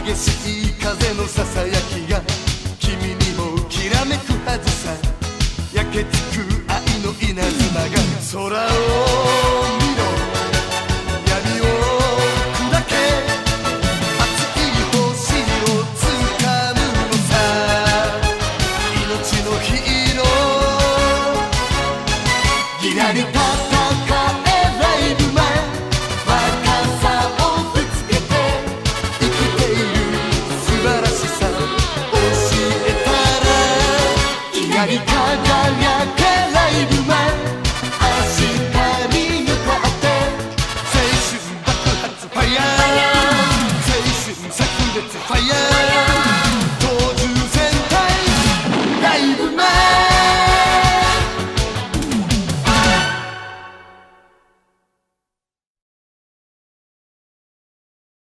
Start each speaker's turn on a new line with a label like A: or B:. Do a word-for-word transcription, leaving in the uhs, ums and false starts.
A: 激しい風のささやきが君にもきらめくはずさ。焼けつく愛の稲妻が空を